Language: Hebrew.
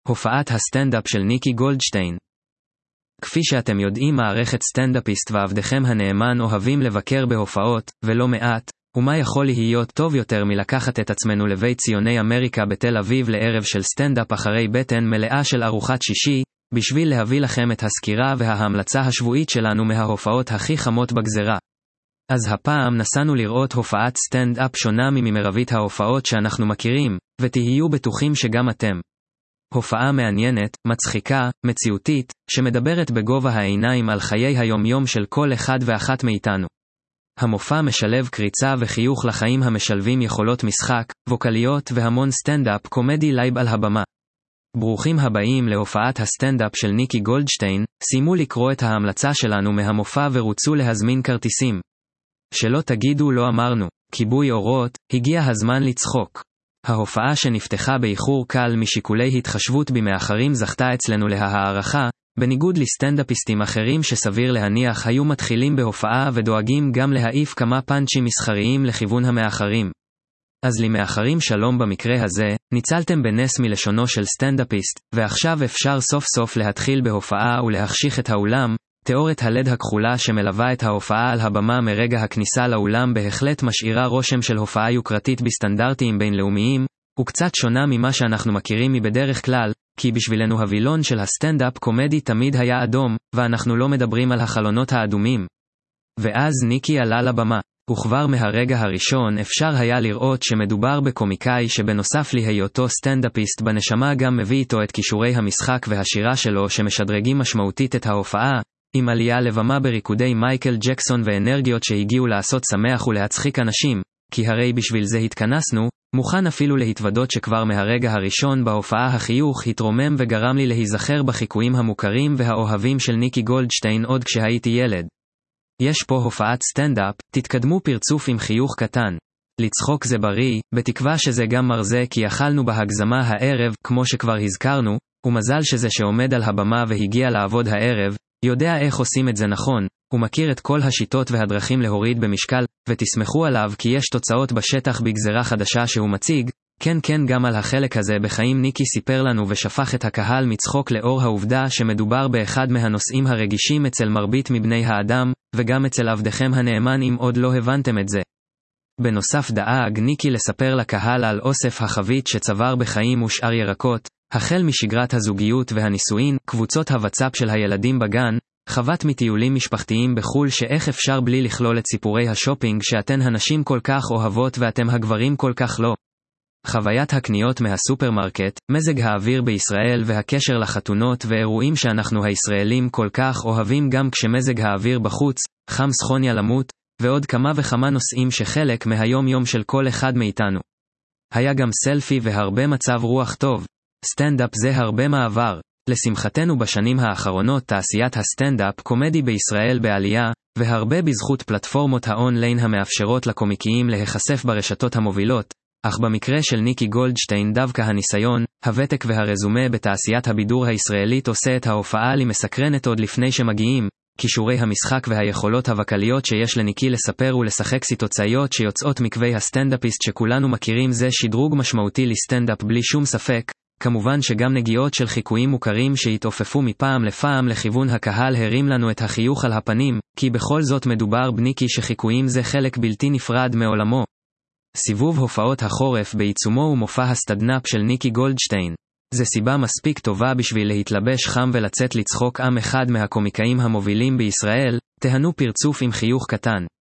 הופעת הסטנדאפ של ניקי גולדשטיין. כפי שאתם יודעים, מערכת סטנדאפיסט ועבדכם הנאמן אוהבים לבקר בהופעות, ולא מעט, ומה יכול להיות טוב יותר מלקחת את עצמנו לבית ציוני אמריקה בתל אביב לערב של סטנדאפ אחרי בטן מלאה של ארוחת שישי, בשביל להביא לכם את הסקירה וההמלצה השבועית שלנו מההופעות הכי חמות בגזרה. אז הפעם נסענו לראות הופעת סטנדאפ שונה ממרבית ההופעות שאנחנו מכירים, ותהיו בטוחים שגם אתם. הופעה מעניינת, מצחיקה, מציאותית, שמדברת בגובה העיניים על חיי היום-יום של כל אחד ואחת מאיתנו. המופע משלב קריצה וחיוך לחיים המשלבים יכולות משחק, ווקליות והמון סטנדאפ קומדי לייב על הבמה. ברוכים הבאים להופעת הסטנדאפ של ניקי גולדשטיין, שימו לקרוא את ההמלצה שלנו מהמופע ורוצו להזמין כרטיסים. שלא תגידו לא אמרנו, כיבוי אורות, הגיע הזמן לצחוק. ההופעה שנפתחה באיחור קל משיקולי התחשבות במאחרים זכתה אצלנו להערכה, בניגוד לסטנדאפיסטים אחרים שסביר להניח היו מתחילים בהופעה ודואגים גם להעיף כמה פאנצ'ים מסחריים לכיוון המאחרים. אז למאחרים שלום במקרה הזה, ניצלתם בנס מלשונו של סטנדאפיסט, ועכשיו אפשר סוף סוף להתחיל בהופעה ולהחשיך את האולם. תיאוריית הלד הכחולה שמלווה את ההופעה על הבמה מרגע הכניסה לאולם בהחלט משאירה רושם של הופעה יוקרתית בסטנדרטים בינלאומיים, וקצת שונה ממה שאנחנו מכירים מבדרך כלל, כי בשבילנו הווילון של הסטנדאפ קומדי תמיד היה אדום, ואנחנו לא מדברים על החלונות האדומים. ואז ניקי עלה לבמה, וכבר מהרגע הראשון אפשר היה לראות שמדובר בקומיקאי שבנוסף להיותו סטנדאפיסט בנשמה גם מביא איתו את כישורי המשחק והשירה שלו שמשדרגים משמעותית את ההופעה, עם עלייה לבמה בריקודי מייקל ג'קסון ואנרגיות שהגיעו לעשות שמח ולהצחיק אנשים, כי הרי בשביל זה התכנסנו, מוכן אפילו להתוודות שכבר מהרגע הראשון בהופעה החיוך התרומם וגרם לי להיזכר בחיקויים המוכרים והאוהבים של ניקי גולדשטיין עוד כשהייתי ילד. יש פה הופעת סטנדאפ, תתקדמו פרצוף עם חיוך קטן. לצחוק זה בריא, בתקווה שזה גם מרזה כי אכלנו בהגזמה הערב, כמו שכבר הזכרנו, ומזל שזה שעומד על הבמה והגיע לעבוד הערב, יודע איך עושים את זה נכון, הוא מכיר את כל השיטות והדרכים להוריד במשקל, ותסמכו עליו כי יש תוצאות בשטח בגזרה חדשה שהוא מציג. כן גם על החלק הזה בחיים ניקי סיפר לנו ושפך את הקהל מצחוק לאור העובדה שמדובר באחד מהנושאים הרגישים אצל מרבית מבני האדם, וגם אצל עבדכם הנאמן אם עוד לא הבנתם את זה. בנוסף דאג ניקי לספר לקהל על אוסף החבית שצבר בחיים ושאר ירקות, החל משגרת הזוגיות והנישואין, קבוצות הוואטסאפ של הילדים בגן, חוות מטיולים משפחתיים בחול שאיך אפשר בלי לכלול את סיפורי השופינג שאתן הנשים כל כך אוהבות ואתם הגברים כל כך לא. חוויית הקניות מהסופרמרקט, מזג האוויר בישראל והקשר לחתונות ואירועים שאנחנו הישראלים כל כך אוהבים גם כשמזג האוויר בחוץ, חם סכוניה למות, ועוד כמה וכמה נושאים שחלק מהיום יום של כל אחד מאיתנו. היה גם סלפי והרבה מצב רוח טוב. סטנדאפ זה הרבה מעבר. לשמחתנו בשנים האחרונות תעשיית הסטנדאפ קומדי בישראל בעלייה, והרבה בזכות פלטפורמות האונליין המאפשרות לקומיקיים להיחשף ברשתות המובילות, אך במקרה של ניקי גולדשטיין דווקא הניסיון, הוותק והרזומה בתעשיית הבידור הישראלית עושה את ההופעה למסקרנת עוד לפני שמגיעים, כישורי המשחק והיכולות הווקליות שיש לניקי לספר ולשחק סיטוצאיות שיוצאות מקווי הסטנדאפיסט שכולנו מכירים זה שדרוג משמעותי לסטנדאפ בלי שום ספק. כמובן שגם נגיעות של חיקויים מוכרים שהתעופפו מפעם לפעם לכיוון הקהל הרים לנו את החיוך על הפנים, כי בכל זאת מדובר בניקי שחיקויים זה חלק בלתי נפרד מעולמו. סיבוב הופעות החורף בעיצומו ומופע הסטנדאפ של ניקי גולדשטיין. זה סיבה מספיק טובה בשביל להתלבש חם ולצאת לצחוק עם אחד מהקומיקאים המובילים בישראל, תהנו פרצוף עם חיוך קטן.